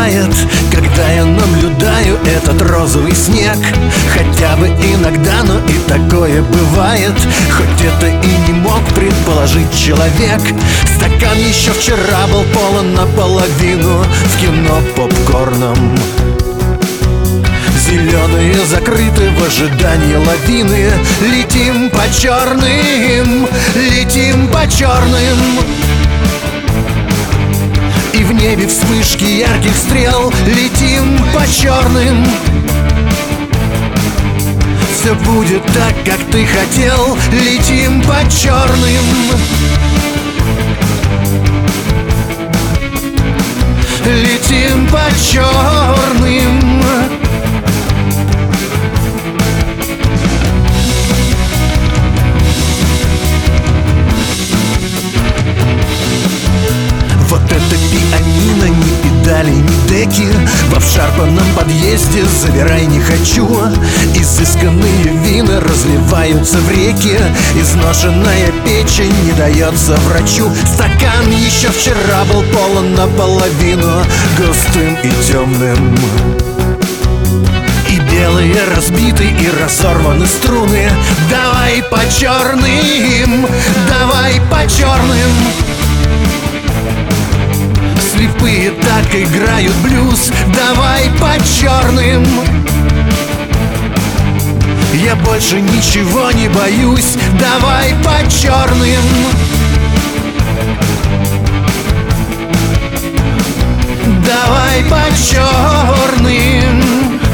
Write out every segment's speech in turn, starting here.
бывает, когда я наблюдаю этот розовый снег. Хотя бы иногда, но и такое бывает, хоть это и не мог предположить человек. Стакан еще вчера был полон наполовину, в кино попкорном. Зеленые закрыты в ожидании лавины. Летим по черным, летим по черным. И в небе вспышки ярких стрел. Летим по черным. Все будет так, как ты хотел. Летим по черным. Летим по черным. Вот это пианино, ни педали, ни деки. В обшарпанном подъезде забирай не хочу. Изысканные вина разливаются в реки. Изношенная печень не дается врачу. Стакан еще вчера был полон наполовину, густым и темным. И белые разбиты и разорваны струны. Давай по черным, давай по черным. Слепые так играют блюз. Давай по черным. Я больше ничего не боюсь. Давай по черным. Давай по черным.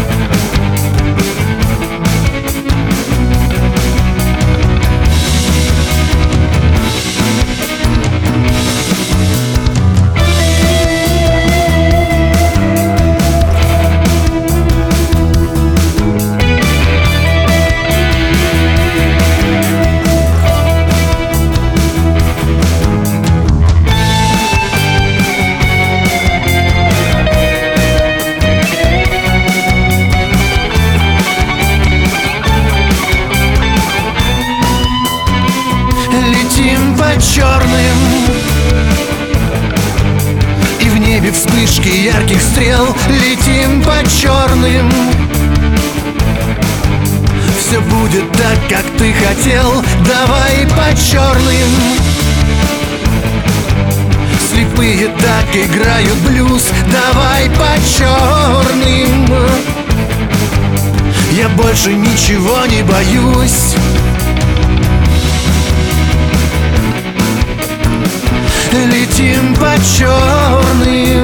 Летим по черным. И в небе вспышки ярких стрел. Летим по черным. Все будет так, как ты хотел. Давай по черным. Слепые так играют блюз. Давай по черным. Я больше ничего не боюсь. Летим по черным.